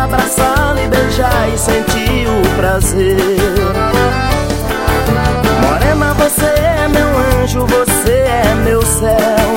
abraçá-la e beijar e sentir o prazer. Morena, você é meu anjo, você é meu céu.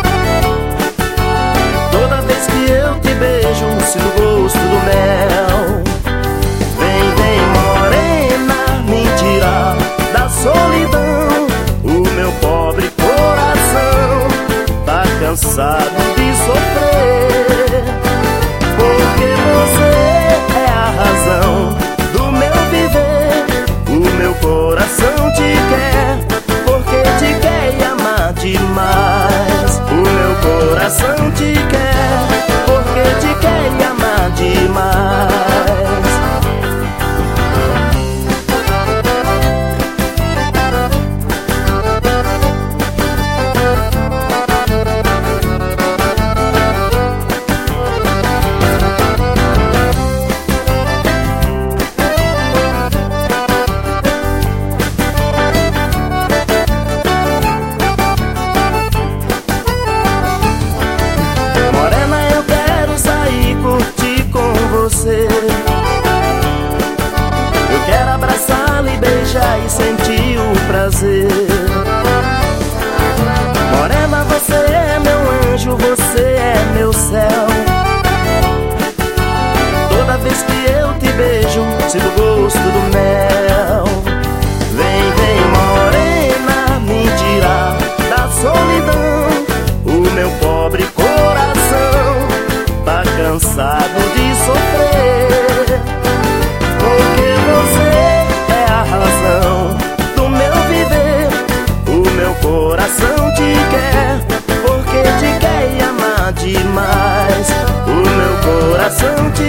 Toda vez que eu te beijo, sinto o gosto do mel. Vem, vem, morena, me tirar da solidão. O meu pobre coração tá cansado de sofrer, porque você é a razão do meu viver. O meu coração te quer, porque te quer e ama demais. O meu coração te quer, porque te quer e ama demais. Eu quero abraçá-la e beijar e sentir o prazer. Morena, você é meu anjo, você é meu céu. Toda vez que eu te beijo, sinto o gosto do mel. Vem, vem, morena, me tirar da solidão. O meu pobre coração tá cansado de sofrer, porque você é a razão do meu viver. O meu coração te quer, porque te quer e ama demais. O meu coração te